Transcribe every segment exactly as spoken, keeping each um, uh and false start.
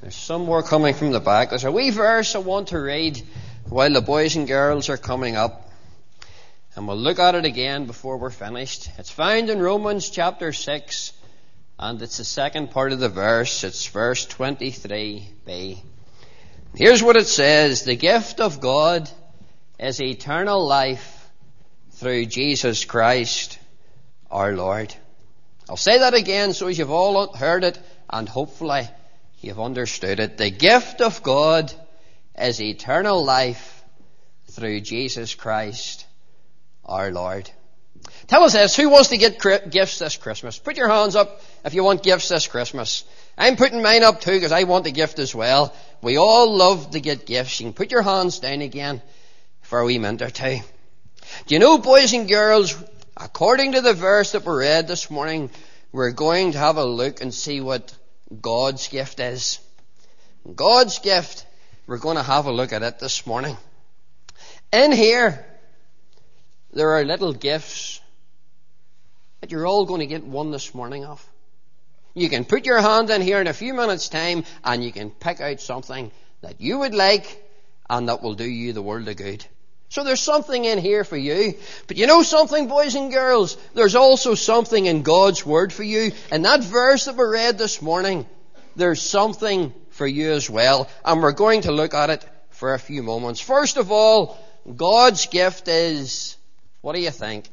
There's some more coming from the back. There's a wee verse I want to read while the boys and girls are coming up. And we'll look at it again before we're finished. It's found in Romans chapter six, and it's the second part of the verse. It's verse twenty-three b. Here's what it says: the gift of God is eternal life through Jesus Christ our Lord. I'll say that again so as you've all heard it and hopefully you've understood it. The gift of God is eternal life through Jesus Christ our Lord. Tell us this, who wants to get gifts this Christmas? Put your hands up if you want gifts this Christmas. I'm putting mine up too because I want a gift as well. We all love to get gifts. You can put your hands down again for a wee minute or two. Do you know, boys and girls, according to the verse that we read this morning, we're going to have a look and see what God's gift is. God's gift, we're going to have a look at it this morning. In here, there are little gifts that you're all going to get one this morning of. You can put your hand in here in a few minutes' time and you can pick out something that you would like and that will do you the world of good. So there's something in here for you. But you know something, boys and girls? There's also something in God's Word for you. In that verse that we read this morning, there's something for you as well. And we're going to look at it for a few moments. First of all, God's gift is, what do you think?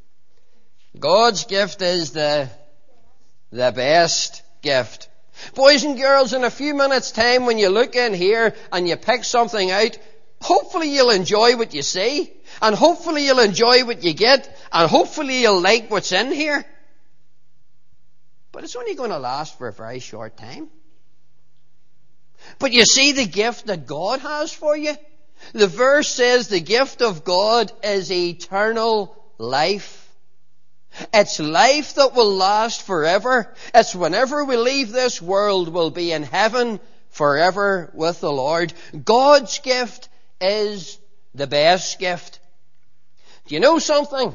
God's gift is the, the best gift. Boys and girls, in a few minutes' time when you look in here and you pick something out, hopefully you'll enjoy what you see, and hopefully you'll enjoy what you get, and hopefully you'll like what's in here. But it's only going to last for a very short time. But you see the gift that God has for you? The verse says the gift of God is eternal life. It's life that will last forever. It's whenever we leave this world, we'll be in heaven forever with the Lord. God's gift is the best gift. Do you know something?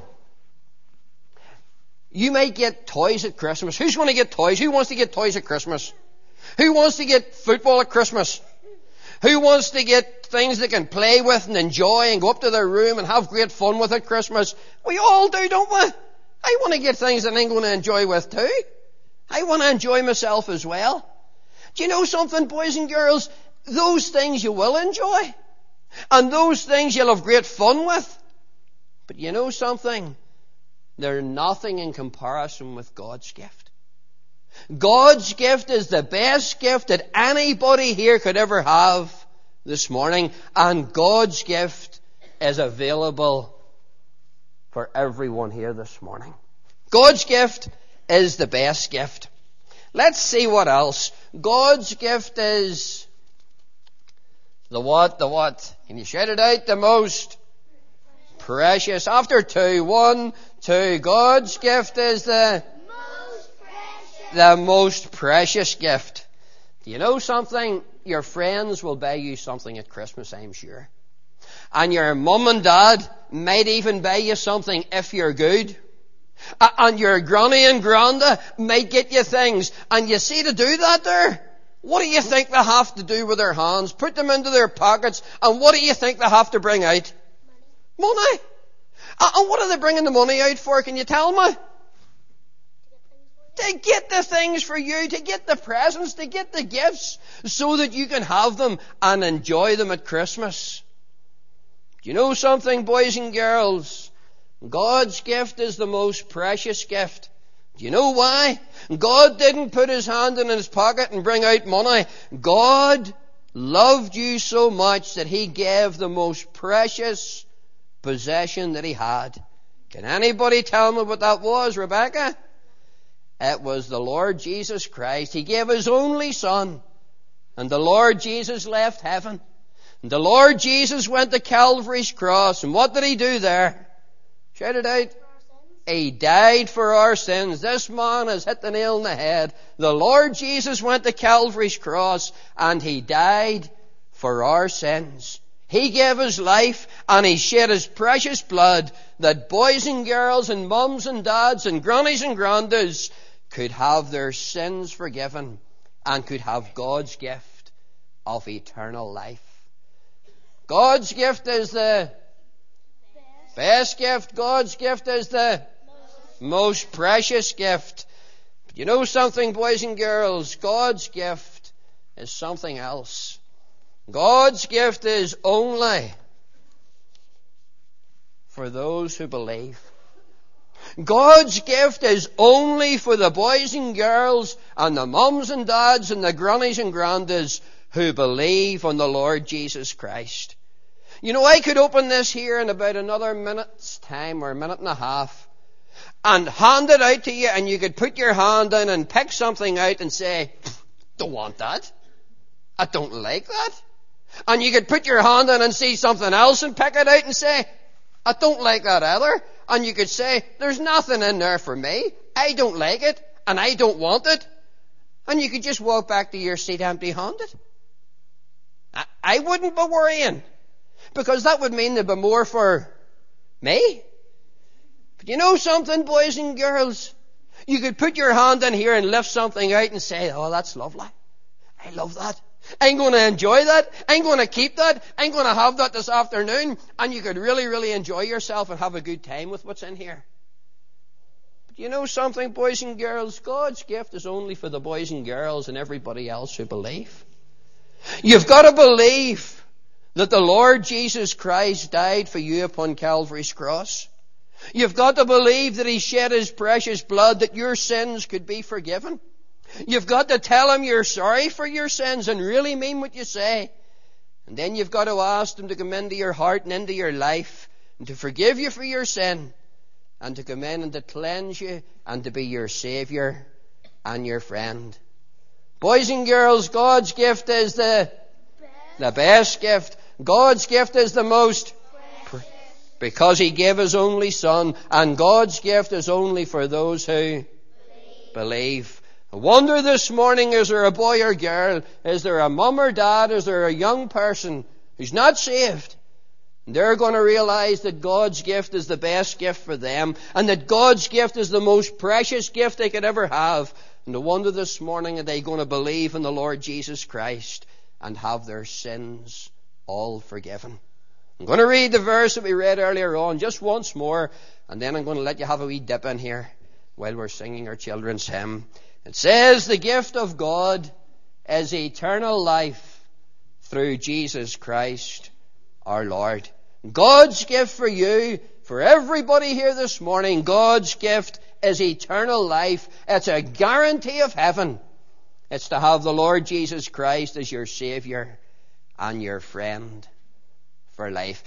You might get toys at Christmas. Who's going to get toys? Who wants to get toys at Christmas? Who wants to get football at Christmas? Who wants to get things they can play with and enjoy and go up to their room and have great fun with at Christmas? We all do, don't we? I want to get things that I'm going to enjoy with too. I want to enjoy myself as well. Do you know something, boys and girls? Those things you will enjoy. And those things you'll have great fun with. But you know something? They're nothing in comparison with God's gift. God's gift is the best gift that anybody here could ever have this morning. And God's gift is available for everyone here this morning. God's gift is the best gift. Let's see what else. God's gift is the what, the what? Can you shout it out? The most precious. After two. One, two. God's gift is the most precious. The most precious gift. Do you know something? Your friends will buy you something at Christmas, I'm sure. And your mum and dad might even buy you something if you're good. And your granny and granda might get you things. And you see, to do that there, what do you think they have to do with their hands? Put them into their pockets. And what do you think they have to bring out? Money. Money. And what are they bringing the money out for? Can you tell me? To get the things for you, to get the presents, to get the gifts, so that you can have them and enjoy them at Christmas. Do you know something, boys and girls? God's gift is the most precious gift. Do you know why? God didn't put his hand in his pocket and bring out money. God loved you so much that he gave the most precious possession that he had. Can anybody tell me what that was, Rebecca? It was the Lord Jesus Christ. He gave his only Son. And the Lord Jesus left heaven. And the Lord Jesus went to Calvary's cross. And what did he do there? Shout it out. He died for our sins. This man has hit the nail on the head. The Lord Jesus went to Calvary's cross and he died for our sins. He gave his life and he shed his precious blood that boys and girls and mums and dads and grannies and grandas could have their sins forgiven and could have God's gift of eternal life. God's gift is the best, best gift. God's gift is the most, most precious gift. But you know something, boys and girls? God's gift is something else. God's gift is only for those who believe. God's gift is only for the boys and girls and the mums and dads and the grannies and grandads who believe on the Lord Jesus Christ. You know, I could open this here in about another minute's time or a minute and a half and hand it out to you, and you could put your hand in and pick something out and say, don't want that. I don't like that. And you could put your hand in and see something else and pick it out and say, I don't like that either. And you could say, there's nothing in there for me. I don't like it, and I don't want it. And you could just walk back to your seat empty-handed. I, I wouldn't be worrying, because that would mean there'd be more for me. But you know something, boys and girls? You could put your hand in here and lift something out and say, oh, that's lovely. I love that. I'm going to enjoy that. I'm going to keep that. I'm going to have that this afternoon. And you could really, really enjoy yourself and have a good time with what's in here. But you know something, boys and girls? God's gift is only for the boys and girls and everybody else who believe. You've got to believe that the Lord Jesus Christ died for you upon Calvary's cross. You've got to believe that He shed His precious blood that your sins could be forgiven. You've got to tell Him you're sorry for your sins and really mean what you say. And then you've got to ask Him to come into your heart and into your life and to forgive you for your sin and to come in and to cleanse you and to be your Saviour and your friend. Boys and girls, God's gift is the best, the best gift. God's gift is the most precious, because He gave His only Son, and God's gift is only for those who believe. believe. I wonder this morning, is there a boy or girl, is there a mum or dad, is there a young person who's not saved? And they're going to realize that God's gift is the best gift for them, and that God's gift is the most precious gift they could ever have. And I wonder this morning, are they going to believe in the Lord Jesus Christ and have their sins all forgiven? I'm going to read the verse that we read earlier on just once more, and then I'm going to let you have a wee dip in here while we're singing our children's hymn. It says, the gift of God is eternal life through Jesus Christ our Lord. God's gift for you, for everybody here this morning, God's gift is eternal life. It's a guarantee of heaven. It's to have the Lord Jesus Christ as your Saviour and your friend for life.